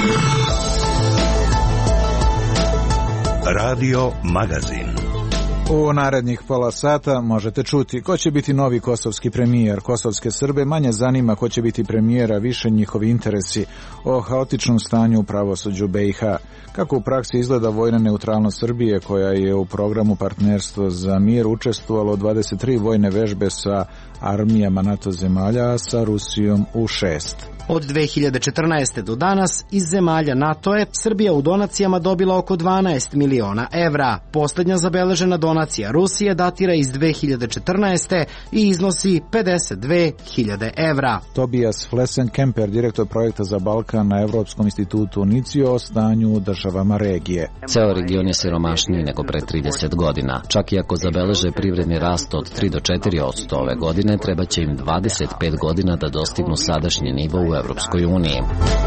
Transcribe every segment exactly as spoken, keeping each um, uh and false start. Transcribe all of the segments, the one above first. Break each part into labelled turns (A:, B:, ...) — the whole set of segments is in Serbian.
A: Radio Magazin.
B: U narednih pola sata možete čuti ko će biti novi kosovski premijer. Kosovske Srbe manje zanima ko će biti premijer, a više njihovi interesi. O haotičnom stanju u pravosuđu B i H. Kako u praksi izgleda vojna neutralnost Srbije, koja je u programu Partnerstvo za mir učestvovalo u dvadeset tri vojne vežbe sa armijama NATO zemalja, a sa Rusijom u šest.
C: Od dve hiljade četrnaeste. do danas iz zemalja NATO je Srbija u donacijama dobila oko dvanaest miliona evra. Poslednja zabeležena donacija Rusije datira iz dve hiljade četrnaeste. i iznosi pedeset dve hiljade evra.
B: Tobias Flessenkemper, direktor projekta za Balkan na Evropskom institutu UNICIO, o stanju u državama regije.
D: Ceo region je siromašniji nego pre trideset godina. Čak i ako zabeleže privredni rast od tri do četiri posto ove godine, treba će im dvadeset pet godina da dostignu sadašnji nivo u Evropskoj uniji.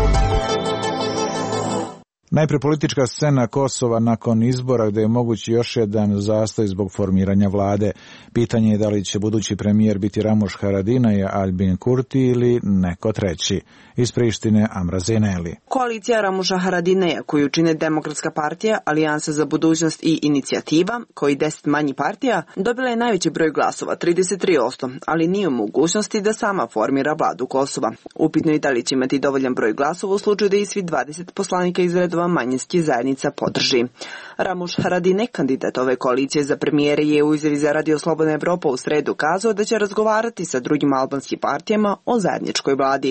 B: Najpre politička scena Kosova nakon izbora, gde je mogući još jedan zastoj zbog formiranja vlade. Pitanje je da li će budući premijer biti Ramuš Haradinaj, Albin Kurti ili neko treći. Iz Prištine Amra Zeneli.
E: Koalicija Ramuša Haradinaja, koju čine Demokratska partija, Alijansa za budućnost i Inicijativa, koji deset manji partija, dobila je najveći broj glasova, trideset tri posto, ali nije u mogućnosti da sama formira vladu Kosova. Upitno je da li će imati dovoljan broj glasova u slučaju da i svi dvadeset poslanika iz redova manjinskih zajednica podrži. Ramuš Haradinaj, kandidat ove koalicije za premijere, je u izjavi za Radio Slobodna Evropa u sredu kazao da će razgovarati sa drugim albanskim partijama o zajedničkoj vladi.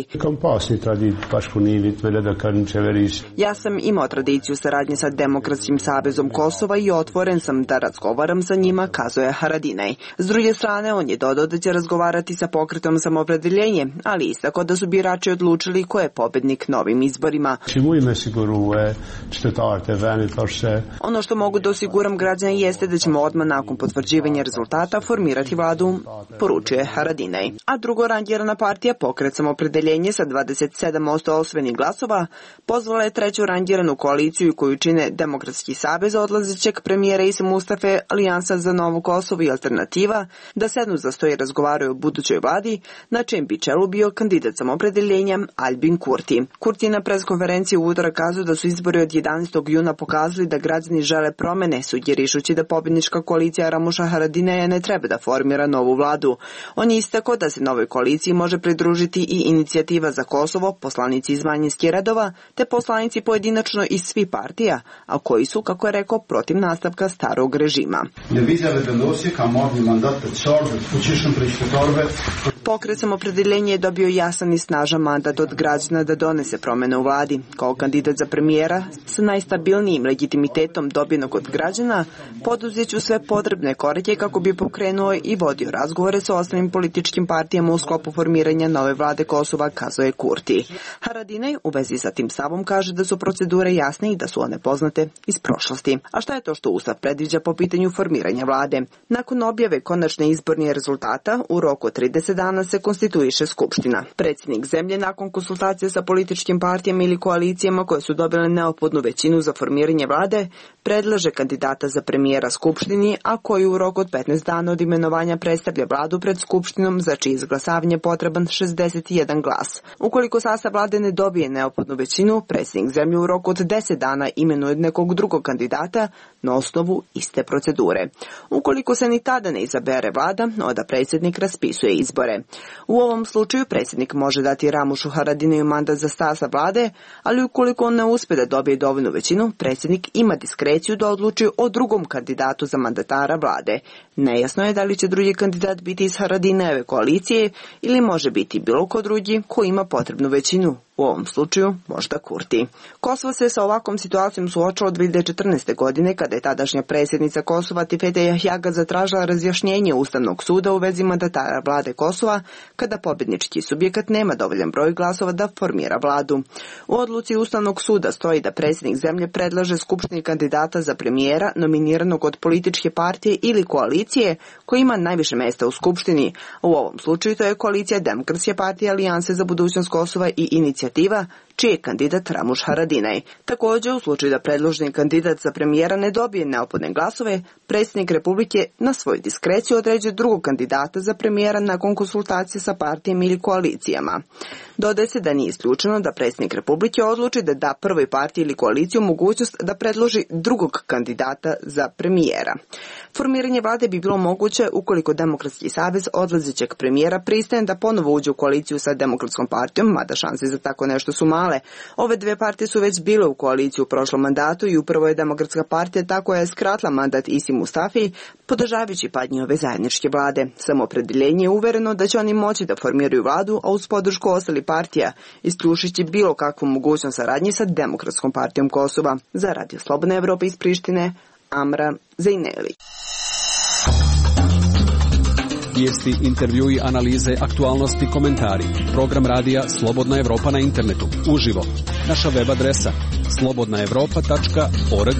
E: Ja sam imao tradiciju saradnje sa Demokratskim savezom Kosova i otvoren sam da razgovaram sa njima, kazao je Haradinaj. S druge strane, on je dodao da će razgovarati sa pokretom Samoopredeljenje, ali istako da su birači odlučili ko je pobednik na ovim izborima. Ono što mogu da osiguram građane jeste da ćemo odmah nakon potvrđivanja rezultata formirati vladu, poručuje Haradinaj. A drugo rangirana partija, Pokret Samoopredeljenje, sa dvadeset sedam posto osvojenih glasova, pozvala je treću rangiranu koaliciju koju čine Demokratski savez odlazećeg premijera Isa Mustafe, Alijansa za novo Kosovo i Alternativa, da sednu za sto i razgovaraju o budućoj vladi, na čijem bi čelu bio kandidat Samoopredeljenja Albin Kurti. Kurti je na preskonferenciji u utorak kazao da su izbori od jedanaestog juna pokazali da građani žele promene, sugerišući da pobednička koalicija Ramuša Haradinaja ne treba da formira novu vladu. On je istakao da se novoj koaliciji može pridružiti i Inicijativa za Kosovo, poslanici iz manjinskih redova, te poslanici pojedinačno iz svih partija, a koji su, kako je rekao, protiv nastavka starog režima. Pokret Samoopredeljenje je dobio jasan i snažan mandat od građana da donese promene u vladi. Kao kandidat za premijera sa najstabilnijim legitimitetom dobijenog od građana, poduzeću sve potrebne korake kako bi pokrenuo i vodio razgovore sa ostalim političkim partijama u sklopu formiranja nove vlade Kosova, kazao je Kurti. Haradinaj u vezi sa tim stavom kaže da su procedure jasne i da su one poznate iz prošlosti. A šta je to što Ustav predviđa po pitanju formiranja vlade? Nakon objave konačne izbornih rezultata, u roku trideset dana se konstituiše Skupština. Predsjednik zemlje, nakon konsultacije sa političkim partijama ili koalicijama koje su dobile neophodnu većinu za formiranje vlade, predlaže kandidata za premijera Skupštini, a koji u roku od petnaest dana od imenovanja predstavlja vladu pred Skupštinom, za čije izglasavanje potreban šezdeset jedan glas. Ukoliko sastav vlade ne dobije neophodnu većinu, predsjednik zemlje u roku od deset dana imenuje nekog drugog kandidata na osnovu iste procedure. Ukoliko se ni tada ne izabere vlada, onda predsjednik raspisuje izbore. U ovom slučaju predsjednik može dati Ramušu Haradinaju mandat za sastav vlade, ali ukoliko on ne uspe da dobije dovoljnu većinu, predsjednik ima diskreciju da odluči o drugom kandidatu za mandatara vlade. Nejasno je da li će drugi kandidat biti iz Haradinajeve koalicije ili može biti bilo ko drugi ko ima potrebnu većinu. U ovom slučaju možda Kurti. Kosovo se sa ovakvom situacijom suočilo dve hiljade četrnaeste. godine kada je tadašnja predsjednica Kosova Tifete Jahjaga zatražila razjašnjenje Ustavnog suda u vezi mandatara vlade Kosova kada pobjednički subjekat nema dovoljan broj glasova da formira vladu. U odluci Ustavnog suda stoji da predsjednik zemlje predlaže Skupštini kandidata za premijera nominiranog od političke partije ili koalicije koji ima najviše mesta u Skupštini. U ovom slučaju to je koalicija Demokratske partije, Alijanse za budućnost Kosova i Inicijativa, čiji je kandidat Ramuš Haradinaj. Također, u slučaju da predloženi kandidat za premijera ne dobije neophodne glasove, predsjednik Republike na svoju diskreciju određuje drugog kandidata za premijera nakon konsultacije sa partijama ili koalicijama. Dodaje se da nije isključeno da predsjednik Republike odluči da da prvoj partiji ili koaliciju mogućnost da predloži drugog kandidata za premijera. Formiranje vlade bi bilo moguće ukoliko Demokratski savez odlazećeg premijera pristane da ponovo uđe u koaliciju sa Demokratskom partijom, mada šanse za tako nešto su male. Ove dve partije su već bile u koaliciju u prošlom mandatu i upravo je Demokratska partija ta koja je skratila mandat Isi Mustafi, podržavajući pad njihove zajedničke vlade. Samoopredeljenje je uvereno da će oni moći da formiraju vladu, a uz podršku ostalih partija, isključujući bilo kakvu mogućnost saradnje sa Demokratskom partijom Kosova. Za Radio Slobodna Evropa iz Prištine, Amra Zejneli.
F: Vijesti, intervjui, analize, aktualnosti, komentari. Program radija Slobodna Evropa na internetu. Uživo. Naša web adresa slobodna evropa tačka org.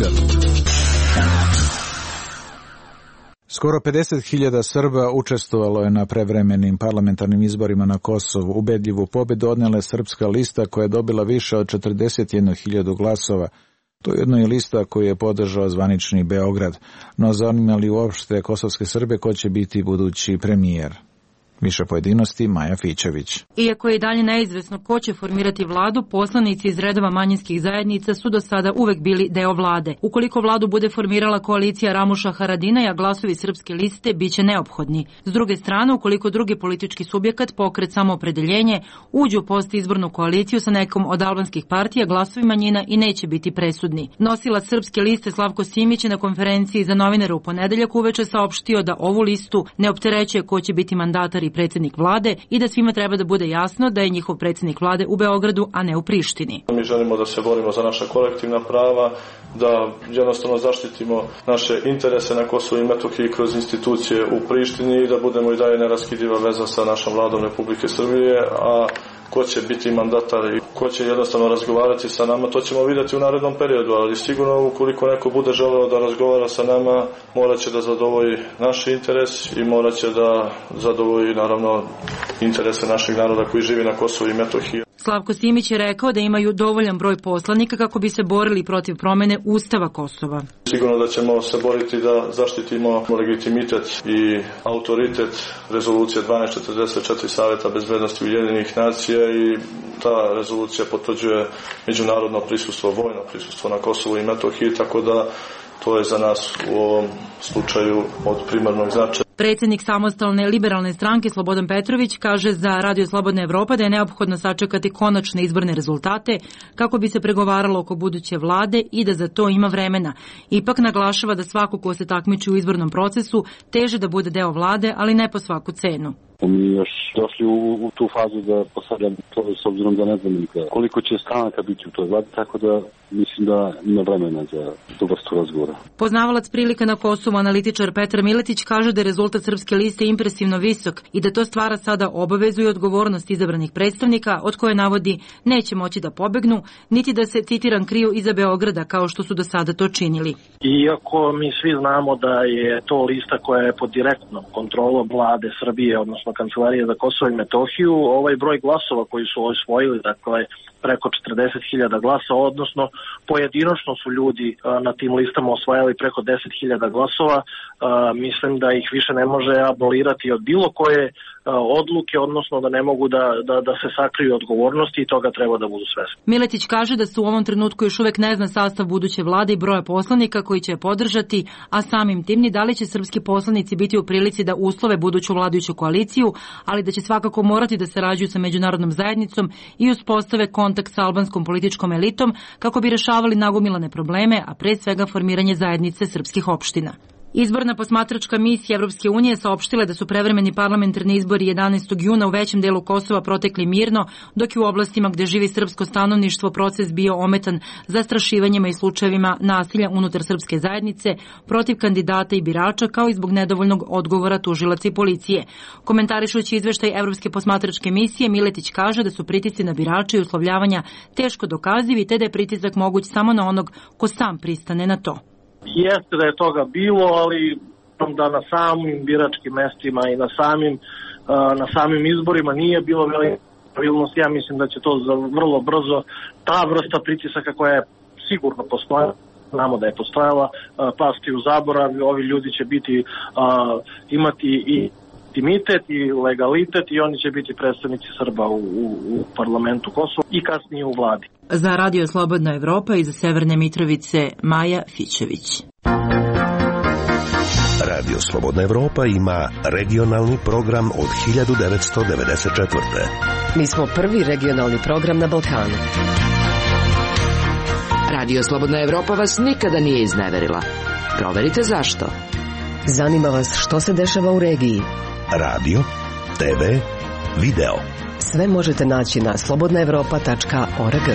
B: Skoro pedeset hiljada Srba učestvovalo je na prevremenim parlamentarnim izborima na Kosovu. Ubedljivu pobedu odnela je Srpska lista koja je dobila više od četrdeset jednu hiljadu glasova. To je jedno i lista koju je podržao zvanični Beograd. No zanima li uopšte kosovske Srbe ko će biti budući premijer? Više pojedinosti, Maja Fićević.
G: Iako je i dalje neizvesno ko će formirati vladu, poslanici iz redova manjinskih zajednica su do sada uvek bili deo vlade. Ukoliko vladu bude formirala koalicija Ramuša Haradinaja, glasovi Srpske liste biće neophodni. S druge strane, ukoliko drugi politički subjekat, pokret Samoopredeljenje, uđu u postizbornu koaliciju sa nekom od albanskih partija, glasovi manjina i neće biti presudni. Nosilac Srpske liste Slavko Simić je na konferenciji za novinare u ponedeljak uveče saopštio da ovu listu ne opterećuje ko će biti mandatar i predsjednik vlade i da svima treba da bude jasno da je njihov predsjednik vlade u Beogradu, a ne u Prištini.
H: Mi želimo da se borimo za naša kolektivna prava, da jednostavno zaštitimo naše interese na Kosovu i Metohiji kroz institucije u Prištini i da budemo i dalje neraskidiva veza sa našom vladom Republike Srbije, a ko će biti mandatar i ko će jednostavno razgovarati sa nama, to ćemo vidjeti u narednom periodu, ali sigurno ukoliko neko bude želeo da razgovara sa nama, morat će da zadovolji naš interes i morat će da zadovolji naravno interese našeg naroda koji živi na Kosovu i Metohiji.
G: Slavko Simić je rekao da imaju dovoljan broj poslanika kako bi se borili protiv promene Ustava Kosova.
H: Sigurno da ćemo se boriti da zaštitimo legitimitet i autoritet rezolucije dvanaest četrdeset četiri Saveta bezbednosti Ujedinjenih nacija i ta rezolucija potvrđuje međunarodno prisustvo, vojno prisustvo na Kosovu i Metohiji, tako da to je za nas u ovom slučaju od primarnog značaja.
G: Predsjednik samostalne liberalne stranke Slobodan Petrović kaže za Radio Slobodna Evropa da je neophodno sačekati konačne izborne rezultate kako bi se pregovaralo oko buduće vlade i da za to ima vremena. Ipak naglašava da svako ko se takmiči u izbornom procesu teže da bude deo vlade, ali ne po svaku cenu.
I: Mi još došli u, u tu fazu da postavljam to s obzirom da ne znam nikada koliko će stranaka biti u toj vladi, tako da mislim da ima vremena za tu vrstu razgovora.
G: Poznavalac prilika na Kosovu, analitičar Petar Miletić, kaže da je rezultat Srpske liste impresivno visok i da to stvara sada obavezu i odgovornost izabranih predstavnika od koje navodi neće moći da pobegnu, niti da se, citiram, kriju iza Beograda kao što su do sada to činili.
J: Iako mi svi znamo da je to lista koja je pod direktnom kontrolom vlade Srbije, odnosno Kancelarije za Kosovo i Metohiju, ovaj broj glasova koji su osvojili, dakle preko četrdeset hiljada glasa, odnosno pojedinačno su ljudi na tim listama osvajali preko deset hiljada glasova, mislim da ih više ne može abolirati od bilo koje odluke, odnosno da ne mogu da, da, da se sakriju odgovornosti i toga treba da budu svesni.
G: Miletić kaže da se u ovom trenutku još uvek ne zna sastav buduće vlade i broja poslanika koji će je podržati, a samim tim ni da li će srpski poslanici biti u prilici da uslove buduću vladajuću koaliciju, ali da će svakako morati da sarađuju sa međunarodnom zajednicom i uspostave kontakt sa albanskom političkom elitom kako bi rešavali nagomilane probleme, a pre svega formiranje zajednice srpskih opština. Izborna posmatračka misija Evropske unije saopštila da su prevremeni parlamentarni izbori jedanaestog juna u većem delu Kosova protekli mirno, dok je u oblastima gde živi srpsko stanovništvo proces bio ometan zastrašivanjima i slučajevima nasilja unutar srpske zajednice protiv kandidata i birača, kao i zbog nedovoljnog odgovora tužilaca i policije. Komentarišući izveštaj Evropske posmatračke misije, Miletić kaže da su pritisci na birače i uslovljavanja teško dokazivi, te da je pritisak moguć samo na onog ko sam pristane na to.
J: Jeste da je toga bilo, ali da na samim biračkim mestima i na samim, na samim izborima nije bilo veliko stabilnost. Ja mislim da će to za vrlo brzo ta vrsta pritisaka koja je sigurno postojala, znamo da je postojala, pasti u zaborav. Ovi ljudi će biti imati i legitimitet i legalitet i oni će biti predstavnici Srba u, u, u parlamentu Kosova i kasnije u vladi.
G: Za Radio Slobodna Evropa iz Severne Mitrovice Maja Fićević.
A: Radio Slobodna Evropa ima regionalni program od hiljadu devetsto devedeset četvrte.
K: Mi smo prvi regionalni program na Balkanu. Radio Slobodna Evropa vas nikada nije izneverila. Proverite zašto. Zanima vas što se dešava u regiji.
A: Radio, te ve, video.
K: Sve možete naći na slobodna evropa tačka org.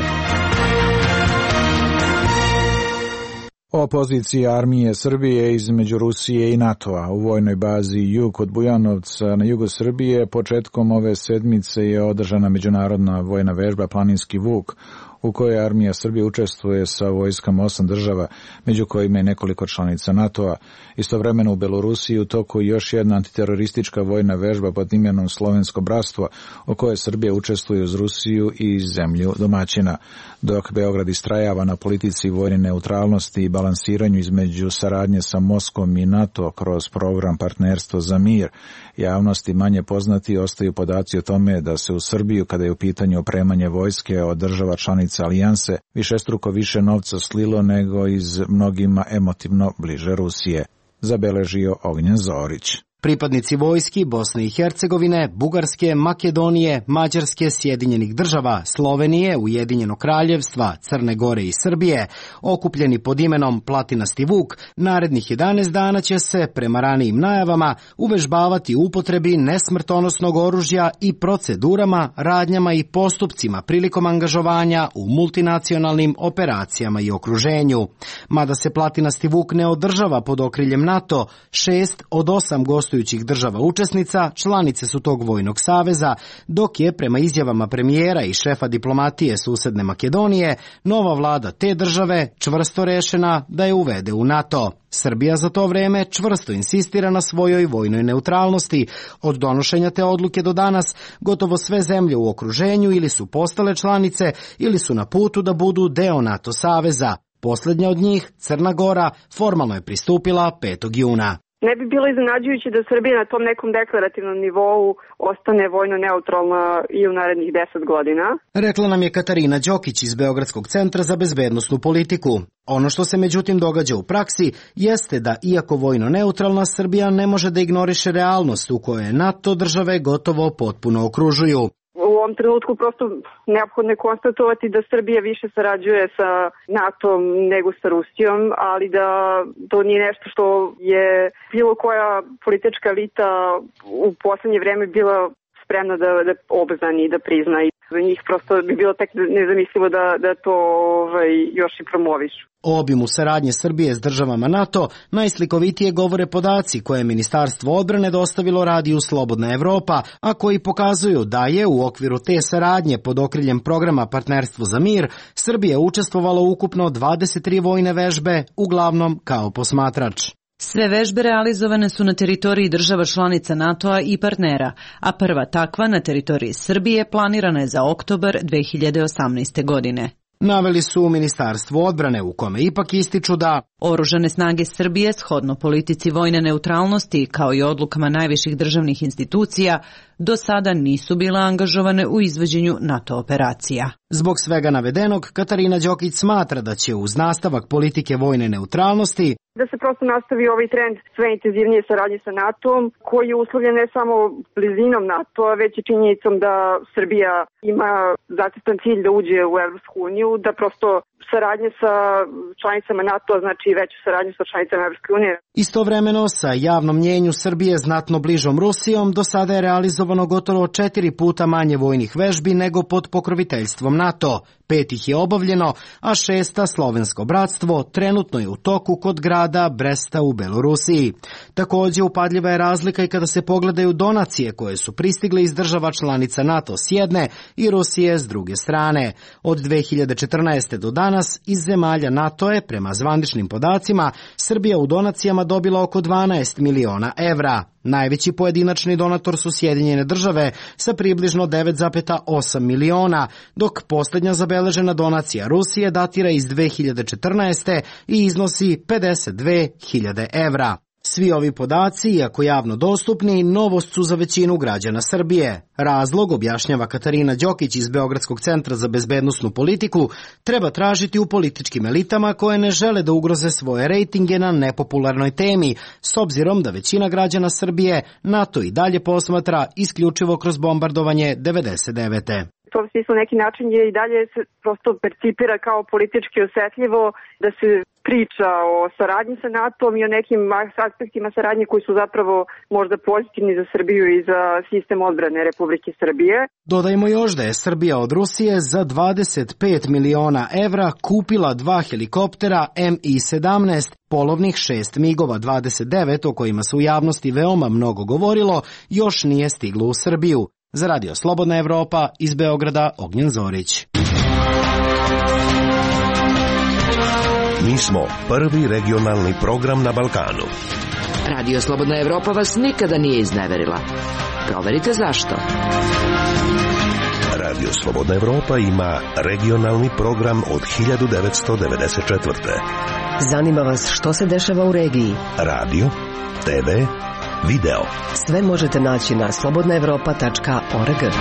B: O poziciji armije Srbije između Rusije i NATO-a u vojnoj bazi Jug kod Bujanovca na jugu Srbije početkom ove sedmice je održana međunarodna vojna vežba Planinski Vuk, u kojoj armija Srbije učestvuje sa vojskama osam država, među kojima je nekoliko članica NATO-a. Istovremeno u Belorusiji u toku još jedna antiteroristička vojna vežba pod imenom Slovensko bratstvo, u kojoj Srbija učestvuje uz Rusiju i zemlju domaćina. Dok Beograd istrajava na politici vojne neutralnosti i balansiranju između saradnje sa Moskvom i NATO kroz program Partnerstvo za mir, javnosti manje poznati ostaju podaci o tome da se u Srbiju, kada je u pitanju opremanje vojske od država članica alijanse, višestruko više novca slilo nego iz mnogima emotivno bliže Rusije, zabeležio Ognjen Zorić.
C: Pripadnici vojski Bosne i Hercegovine, Bugarske, Makedonije, Mađarske, Sjedinjenih država, Slovenije, Ujedinjenog kraljevstva, Crne Gore i Srbije, okupljeni pod imenom Platinasti Vuk, narednih jedanaest dana će se, prema ranijim najavama, uvežbavati u upotrebi nesmrtonosnog oružja i procedurama, radnjama i postupcima prilikom angažovanja u multinacionalnim operacijama i okruženju. Mada se Platinasti Vuk ne održava pod okriljem NATO, šest od osam gostujućih država učesnica članice su tog vojnog saveza, dok je prema izjavama premijera i šefa diplomatije susedne Makedonije nova vlada te države čvrsto rešena da je uvede u NATO. Srbija za to vreme čvrsto insistira na svojoj vojnoj neutralnosti. Od donošenja te odluke do danas gotovo sve zemlje u okruženju ili su postale članice ili su na putu da budu deo NATO saveza. Poslednja od njih, Crna Gora, formalno je pristupila petog juna.
L: Ne bi bilo iznenađujuće da Srbija na tom nekom deklarativnom nivou ostane vojno neutralna i u narednih deset godina.
C: Rekla nam je Katarina Đokić iz Beogradskog centra za bezbednosnu politiku. Ono što se međutim događa u praksi jeste da, iako vojno neutralna, Srbija ne može da ignoriše realnost u kojoj NATO države gotovo potpuno okružuju.
L: U ovom trenutku prosto neophodno je konstatovati da Srbija više sarađuje sa NATO-om nego sa Rusijom, ali da to nije nešto što je bilo koja politička elita u poslednje vreme bila spremna da, da obeznani i da prizna. I za njih prosto bi bilo tek nezamislivo da, da to ovaj, još i promovišu.
C: O obimu saradnje Srbije s državama NATO najslikovitije govore podaci koje je Ministarstvo odbrane dostavilo radiju Slobodna Evropa, a koji pokazuju da je u okviru te saradnje pod okriljem programa Partnerstvo za mir Srbija učestvovala ukupno dvadeset tri vojne vežbe, uglavnom kao posmatrač.
M: Sve vežbe realizovane su na teritoriji država članica NATO-a i partnera, a prva takva na teritoriji Srbije planirana je za oktobar dve hiljade osamnaeste. godine.
C: Naveli su u Ministarstvu odbrane, u kome ipak ističu da
M: Oružane snage Srbije, shodno politici vojne neutralnosti kao i odlukama najviših državnih institucija, do sada nisu bile angažovane u izvođenju NATO operacija.
C: Zbog svega navedenog, Katarina Đokić smatra da će uz nastavak politike vojne neutralnosti
L: da se prosto nastavi ovaj trend sve intenzivnije saradnje sa NATO-om, koji je uslovljen ne samo blizinom NATO-a, već i činjenicom da Srbija ima zacrtan cilj da uđe u Evropsku uniju, da prosto saradnje sa članicama NATO-a znači veću saradnju sa članicama Evropske unije.
C: Istovremeno, sa javnom mnjenju Srbije znatno bližom Rusijom, do sada je realizovano gotovo četiri puta manje vojnih vežbi nego pod pokroviteljstvom NATO. Pet ih je obavljeno, a šesta, Slovensko bratstvo, trenutno je u toku kod grada Bresta u Belorusiji. Takođe, upadljiva je razlika i kada se pogledaju donacije koje su pristigle iz država članica NATO s jedne i Rusije s druge strane. Od dve hiljade četrnaeste. do danas iz zemalja NATO je, prema zvaničnim podacima, Srbija u donacijama dobila oko dvanaest miliona evra. Najveći pojedinačni donator su Sjedinjene države sa približno devet zarez osam miliona, dok posljednja zabeležena donacija Rusije datira iz dve hiljade četrnaeste. i iznosi pedeset dve hiljade evra. Svi ovi podaci, iako javno dostupni, novost su za većinu građana Srbije. Razlog, objašnjava Katarina Đokić iz Beogradskog centra za bezbednosnu politiku, treba tražiti u političkim elitama koje ne žele da ugroze svoje rejtinge na nepopularnoj temi, s obzirom da većina građana Srbije NATO i dalje posmatra isključivo kroz bombardovanje devedeset devete.
L: To u smislu neki način je i dalje se prosto percipira kao politički osetljivo da se priča o saradnji sa NATO-om i o nekim aspektima saradnje koji su zapravo možda pozitivni za Srbiju i za sistem odbrane Republike Srbije.
C: Dodajmo još da je Srbija od Rusije za dvadeset pet miliona evra kupila dva helikoptera M I sedamnaest, polovnih šest migova dvadeset devet o kojima se u javnosti veoma mnogo govorilo, još nije stiglo u Srbiju. Za Radio Slobodna Evropa, iz Beograda, Ognjen Zorić.
A: Mi smo prvi regionalni program na Balkanu.
K: Radio Slobodna Evropa vas nikada nije izneverila. Proverite zašto.
A: Radio Slobodna Evropa ima regionalni program od hiljadu devetsto devedeset četvrte.
K: Zanima vas što se dešava u regiji?
A: Radio, te ve, video.
K: Sve možete naći na slobodna evropa tačka org.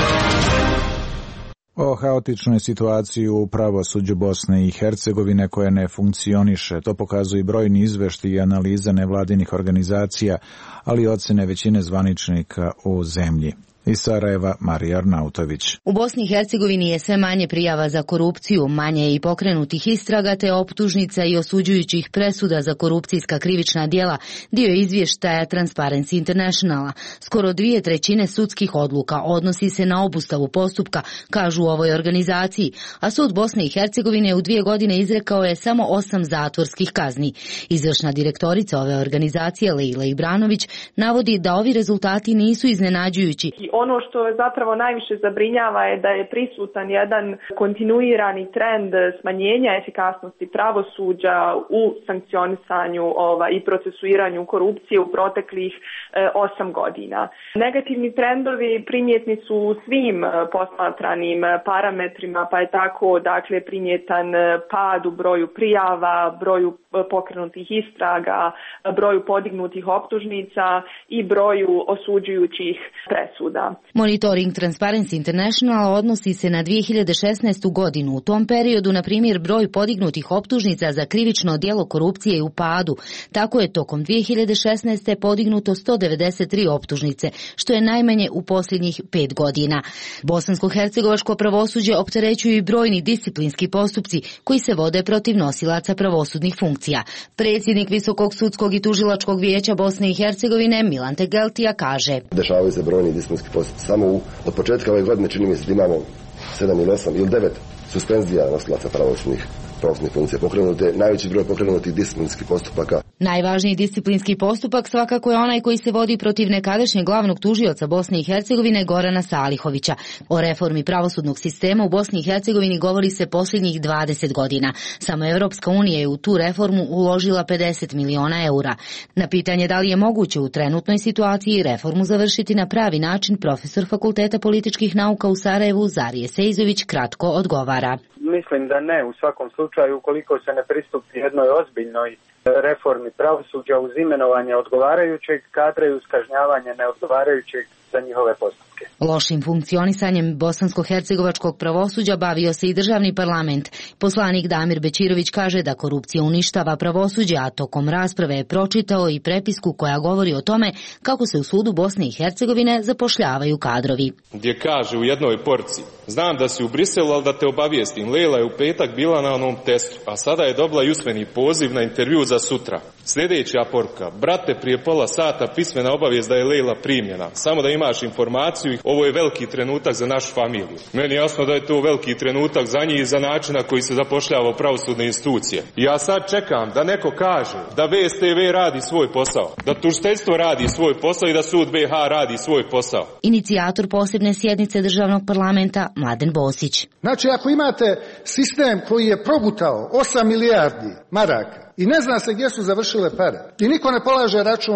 B: O haotičnoj situaciji u pravosuđu Bosne i Hercegovine koja ne funkcioniše, to pokazuju i brojni izveštaji i analize nevladinih organizacija, ali i ocene većine zvaničnika u zemlji. Iz Sarajeva, Marija Arnautović.
N: U Bosni i Hercegovini je sve manje prijava za korupciju, manje je i pokrenutih istraga te optužnica i osuđujućih presuda za korupcijska krivična djela, dio izvještaja Transparency Internationala. Skoro dvije trećine sudskih odluka odnosi se na obustavu postupka, kažu u ovoj organizaciji, a sud Bosne i Hercegovine u dvije godine izrekao je samo osam zatvorskih kazni. Izvršna direktorica ove organizacije, Leila Ibranović, navodi da ovi rezultati nisu iznenađujući.
O: Ono što zapravo najviše zabrinjava je da je prisutan jedan kontinuirani trend smanjenja efikasnosti pravosuđa u sankcionisanju ova, i procesuiranju korupcije u proteklih e, osam godina. Negativni trendovi primjetni su u svim posmatranim parametrima, pa je tako dakle primjetan pad u broju prijava, broju pokrenutih istraga, broju podignutih optužnica i broju osuđujućih presuda.
N: Monitoring Transparency International odnosi se na dvije hiljade šesnaestu. godinu. U tom periodu, na primjer, broj podignutih optužnica za krivično djelo korupcije je u padu. Tako je tokom dvije hiljade šesnaeste. podignuto sto devedeset tri optužnice, što je najmanje u posljednjih pet godina. Bosansko-hercegovačko pravosuđe opterećuju i brojni disciplinski postupci koji se vode protiv nosilaca pravosudnih funkcija. Predsjednik Visokog sudskog i tužilačkog vijeća Bosne i Hercegovine Milan Tegeltija kaže:
P: Dešavaju se brojni disciplinski postupci. Samo u, od početka ove godine čini mi se da imamo sedam ili osam ili devet suspenzija nosilaca pravosudnih pravosudnih funkcija. Pokrenute, najveći broj pokrenutih disciplinskih postupaka.
N: Najvažniji disciplinski postupak svakako je onaj koji se vodi protiv nekadašnjeg glavnog tužioca Bosne i Hercegovine Gorana Salihovića. O reformi pravosudnog sistema u Bosni i Hercegovini govori se posljednjih dvadeset godina. Samo Evropska unija je u tu reformu uložila pedeset miliona eura. Na pitanje da li je moguće u trenutnoj situaciji reformu završiti na pravi način, profesor Fakulteta političkih nauka u Sarajevu Zarije Sejzović kratko odgovara.
Q: Mislim da ne, u svakom slučaju ukoliko se ne pristupi jednoj ozbiljnoj reformi pravosuđa uz imenovanje odgovarajućeg kadra i uz kažnjavanje neodgovarajućeg za njihove postupke.
N: Lošim funkcionisanjem bosansko-hercegovačkog pravosuđa bavio se i državni parlament. Poslanik Damir Bećirović kaže da korupcija uništava pravosuđe, a tokom rasprave je pročitao i prepisku koja govori o tome kako se u sudu Bosne i Hercegovine zapošljavaju kadrovi.
R: Gdje kaže u jednoj porciji: znam da si u Briselu, ali da te obavijestim, Leila je u petak bila na onom testu, a sada je dobila i usmeni poziv na intervju za sutra. Sljedeća poruka: brate, prije pola sata pismena obavijest da je Leila primljena. Samo da imaš informaciju, ovo je veliki trenutak za našu familiju. Meni je jasno da je to veliki trenutak za njih i za načina koji se zapošljava u pravosudne institucije. Ja sad čekam da neko kaže da V S T V radi svoj posao, da tužiteljstvo radi svoj posao i da sud B H radi svoj posao.
N: Inicijator posebne sjednice državnog parlamenta Mladen Bosić.
S: Znači, ako imate sistem koji je progutao osam milijardi maraka i ne zna se gdje su završile pare i niko ne polaže račun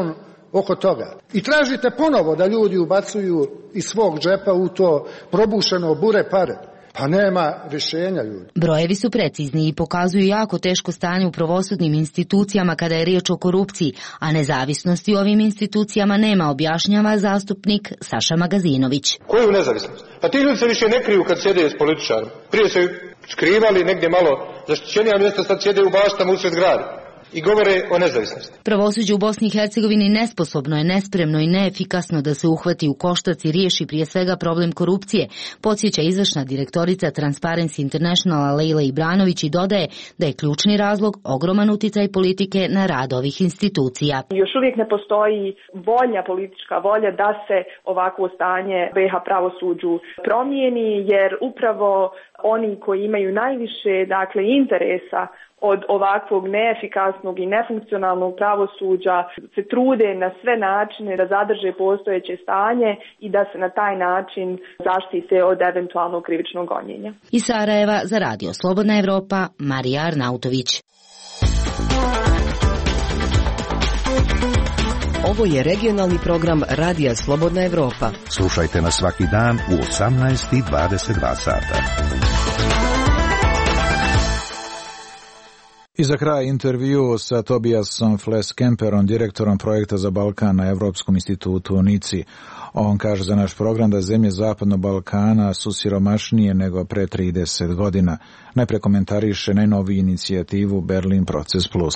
S: oko toga. I tražite ponovo da ljudi ubacuju iz svog džepa u to probušeno bure pare. Pa nema rješenja, ljudi.
N: Brojevi su precizni i pokazuju jako teško stanje u pravosudnim institucijama kada je riječ o korupciji, a nezavisnosti u ovim institucijama nema, objašnjava zastupnik Saša Magazinović.
T: Koju nezavisnost? Pa ti ljudi se više ne kriju kad sjede s političarom. Prije se skrivali negdje malo zaštićenija mjesta, sad sjede u baštama usred grada i govore o nezavisnosti.
N: Pravosuđe u Bosni i Hercegovini nesposobno je, nespremno i neefikasno da se uhvati u koštac i riješi prije svega problem korupcije, podsjeća izvršna direktorica Transparency Internationala Lejla Ibranović i dodaje da je ključni razlog ogroman uticaj politike na rad ovih institucija.
O: Još uvijek ne postoji volja, politička volja da se ovakvo stanje B iH pravosuđu promijeni, jer upravo oni koji imaju najviše, dakle, interesa od ovakvog neefikasnog i nefunkcionalnog pravosuđa se trude na sve načine da zadrže postojeće stanje i da se na taj način zaštite od eventualnog krivičnog gonjenja.
N: Iz Sarajeva za Radio Slobodna Evropa, Marija Arnautović.
K: Ovo je regionalni program Radija Slobodna Evropa.
A: Slušajte nas svaki dan u osamnaest i dvadeset dva sata.
B: I za kraj intervju sa Tobiasom Fleskemperom, direktorom projekta za Balkan na Evropskom institutu u Nici. On kaže za naš program da zemlje Zapadnog Balkana su siromašnije nego pre trideset godina. Najpre komentariše najnoviju inicijativu Berlin Proces Plus.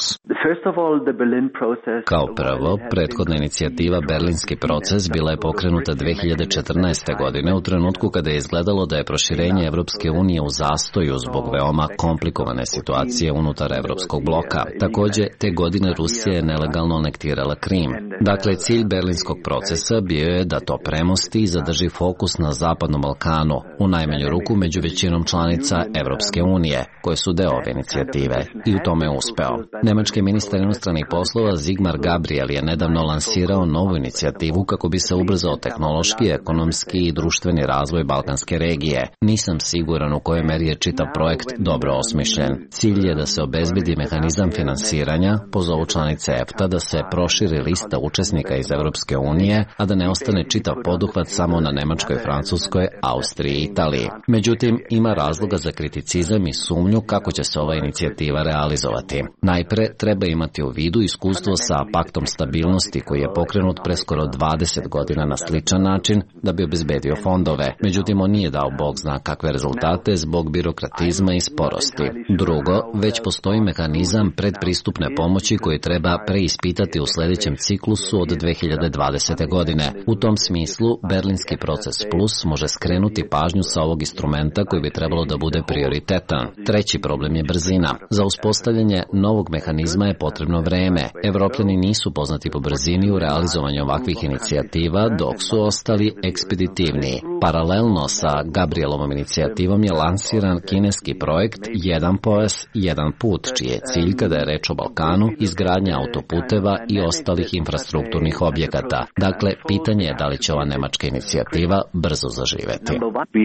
D: Kao prvo, prethodna inicijativa Berlinski proces bila je pokrenuta dve hiljade četrnaeste. godine u trenutku kada je izgledalo da je proširenje Evropske unije u zastoju zbog veoma komplikovane situacije unutar Evropskog bloka. Takođe, te godine Rusija je nelegalno anektirala Krim. Dakle, cilj Berlinskog procesa bio je da to premosti i zadrži fokus na Zapadnom Balkanu, u najmanju ruku među većinom članica Evropske unije, koje su deo ove inicijative, i u tome je uspeo. Nemački ministar inostranih poslova Sigmar Gabriel je nedavno lansirao novu inicijativu kako bi se ubrzao tehnološki, ekonomski i društveni razvoj balkanske regije. Nisam siguran u kojoj meri je čitav projekt dobro osmišljen. Cilj je da se obezbedi mehanizam finansiranja, pozovu članice E F T A da se proširi lista učesnika iz Evropske unije, a da ne ostane čitav poduhvat samo na Nemačkoj, Francuskoj, Austriji i Italiji. Međutim, ima razloga za kriticizam i sumnju kako će se ova inicijativa realizovati. Najpre, treba imati u vidu iskustvo sa paktom stabilnosti koji je pokrenut pre skoro dvadeset godina na sličan način da bi obezbedio fondove. Međutim, on nije dao bog zna kakve rezultate zbog birokratizma i sporosti. Drugo, već postoji mehanizam predpristupne pomoći koji treba preispitati u sljedećem ciklusu od dve hiljade dvadesete. godine. U tom smislu, Berlinski proces plus može skrenuti pažnju sa ovog instrumenta koji bi trebalo da bude prioritetan. Treći problem je brzina. Za uspostavljanje novog mehanizma je potrebno vreme. Evropljani nisu poznati po brzini u realizovanju ovakvih inicijativa, dok su ostali ekspeditivniji. Paralelno sa Gabrielovom inicijativom je lansiran kineski projekt Jedan pojas, jedan put, čiji je cilj, kada je reč o Balkanu, izgradnja autoputeva i ostalih infrastrukturnih objekata. Dakle, pitanje je da li će ova nemačka inicijativa brzo zaživeti.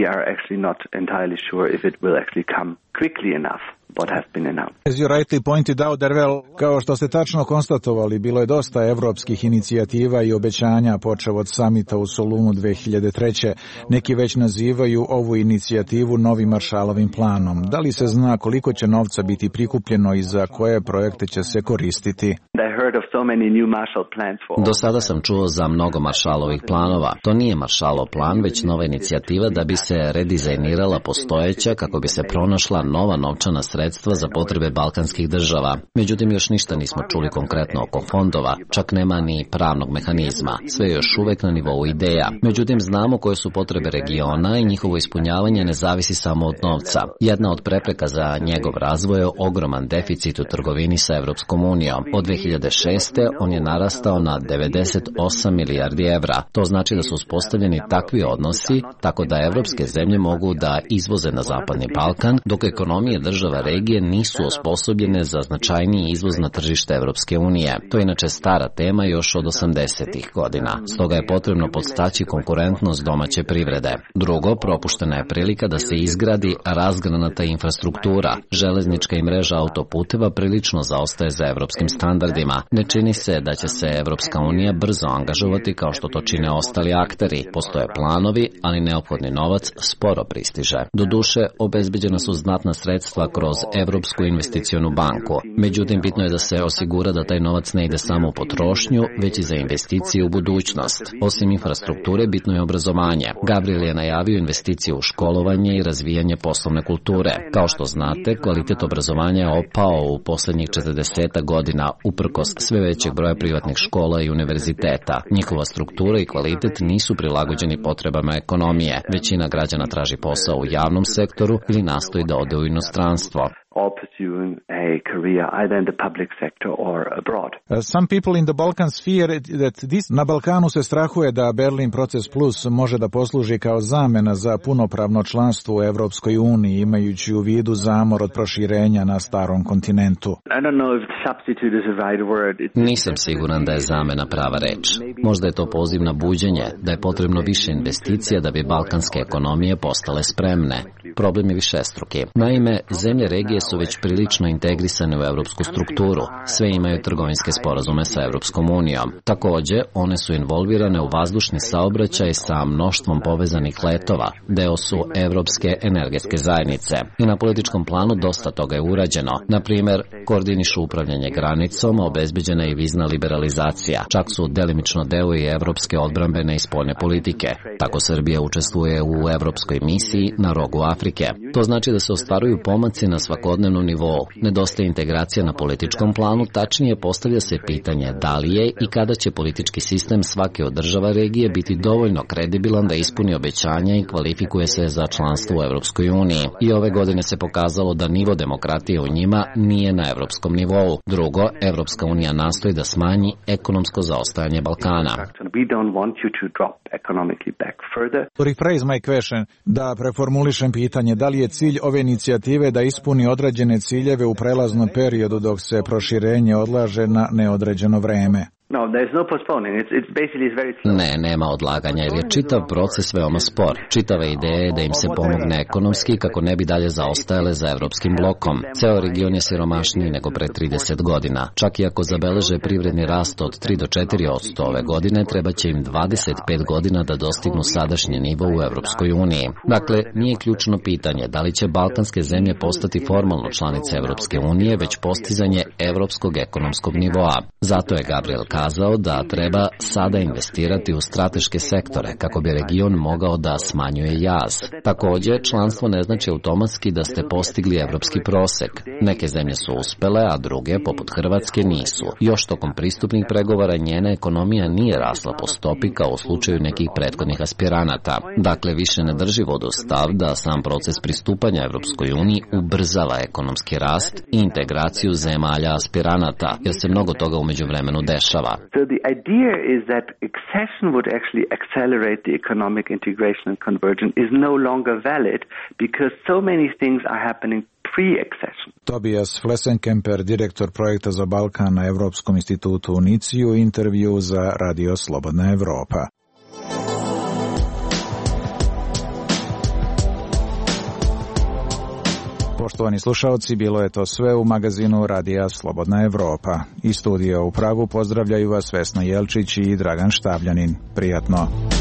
B: As you rightly pointed out, Dervel, kao što ste tačno konstatovali, bilo je dosta evropskih inicijativa i obećanja počev od samita u Solunu dve hiljade treće. Neki već nazivaju ovu inicijativu novim Maršalovim planom. Da li se zna koliko će novca biti prikupljeno i za koje projekte će se koristiti?
D: Do sada sam čuo za mnogo Maršalovih planova. To nije Maršalov plan, već nova inicijativa da bi se redizajnirala postojeća kako bi se pronašla nova novčana sredstva za potrebe balkanskih država. Međutim, još ništa nismo čuli konkretno oko fondova, čak nema ni pravnog mehanizma. Sve je još uvek na nivou ideja. Međutim, znamo koje su potrebe regiona i njihovo ispunjavanje ne zavisi samo od novca. Jedna od prepreka za njegov razvoj je ogroman deficit u trgovini sa Evropskom unijom. Od dve hiljade šeste. on je narastao na devedeset osam milijardi evra. To znači da su uspostavljeni takvi odnosi, tako da evropske zemlje mogu da izvoze na Zapadni Balkan, dok ekonomije država regije nisu osposobljene za značajniji izvoz na tržište Evropske unije. To je inače stara tema još od osamdesetih godina. Stoga je potrebno podstaći konkurentnost domaće privrede. Drugo, propuštena je prilika da se izgradi razgranata infrastruktura. Železnička i mreža autoputeva prilično zaostaje za evropskim standardima. Ne čini se da će se Evropska unija brzo angažovati kao što to čine ostali akteri. Postoje planovi, ali neophodni novac sporo pristiže. Doduše, obezbeđena su znatna sredstva kroz Evropsku investicionu banku. Međutim, bitno je da se osigura da taj novac ne ide samo u potrošnju, već i za investicije u budućnost. Osim infrastrukture, bitno je obrazovanje. Gabriel je najavio investicije u školovanje i razvijanje poslovne kulture. Kao što znate, kvalitet obrazovanja je opao u poslednjih četrdeset godina, uprkos sve većeg broja privatnih škola i univerziteta. Njihova struktura i kvalitet nisu prilagođeni potrebama ekonomije. Većina građana traži posao u javnom sektoru ili nastoji da ode u inostranstvo.
U: or pursuing a career either in the public sector or abroad.
B: Uh, some people in the Balkans fear that this... Na Balkanu se strahuje da Berlin Proces Plus može da posluži kao zamena za punopravno članstvo u Evropskoj uniji, imajući u vidu zamor od proširenja na starom kontinentu.
U: I don't know if substitute is the right word. It's...
D: Nisam siguran da je zamena prava reč. Možda je to poziv na buđenje, da je potrebno više investicija da bi balkanske ekonomije postale spremne. Problem je višestruki. Naime, zemlje regije su već prilično integrisane u evropsku strukturu. Sve imaju trgovinske sporazume sa Evropskom unijom. Takođe, one su involvirane u vazdušni saobraćaj sa mnoštvom povezanih letova. Deo su Evropske energetske zajednice. I na političkom planu dosta toga je urađeno. Na primer, koordinišu upravljanje granicom, obezbeđena je i vizna liberalizacija. Čak su delimično deo i evropske odbrambene i spoljne politike. Tako Srbija učestvuje u evropskoj misiji na rogu Afrike. To znači da se ostvaruju pomaci na svakodnevnom nivou. Nedostaje integracija na političkom planu, tačnije postavlja se pitanje da li je i kada će politički sistem svake od država regije biti dovoljno kredibilan da ispuni obećanja i kvalifikuje se za članstvo u Evropskoj uniji. I ove godine se pokazalo da nivo demokratije u njima nije na evropskom nivou. Drugo, Evropska unija nastoji da smanji ekonomsko zaostajanje Balkana.
B: To rephrase my question, da preformulišem pitanje, da li je cilj ove inicijative da ispuni određene ciljeve u prelaznom periodu dok se proširenje odlaže na neodređeno vreme?
U: No, there's no postponing. It's, it's basically very slow.
D: Ne, nema odlaganja jer je čitav proces veoma spor. Čitava ideja je da im se pomogne ekonomski kako ne bi dalje zaostajale za evropskim blokom. Ceo region je siromašniji nego pre trideset godina. Čak i ako zabeleže privredni rast od tri do četiri posto ove godine, treba će im dvadeset pet godina da dostignu sadašnji nivo u Evropskoj uniji. Dakle, nije ključno pitanje da li će balkanske zemlje postati formalno članice Evropske unije, već postizanje evropskog ekonomskog nivoa. Zato je Gabriel kazao da treba sada investirati u strateške sektore kako bi region mogao da smanjuje jaz. Takođe, članstvo ne znači automatski da ste postigli evropski prosek. Neke zemlje su uspele, a druge, poput Hrvatske, nisu. Još tokom pristupnih pregovora njena ekonomija nije rasla po stopi kao u slučaju nekih prethodnih aspiranata. Dakle, više ne drži vodu stav da sam proces pristupanja Evropskoj uniji ubrzava ekonomski rast i integraciju zemalja aspiranata, jer se mnogo toga umeđu vremenu dešava.
U: So the idea is that accession would actually accelerate the economic integration and convergence is no longer valid because so many things are happening pre-accession.
B: Tobias Flessenkemper, direktor projekta za Balkan na Evropskom institutu u Niciju, intervju za Radio Slobodna Evropa. Poštovani slušalci, bilo je to sve u magazinu Radija Slobodna Evropa. Iz studija u Pragu pozdravljaju vas Vesna Jelčić i Dragan Štavljanin. Prijatno.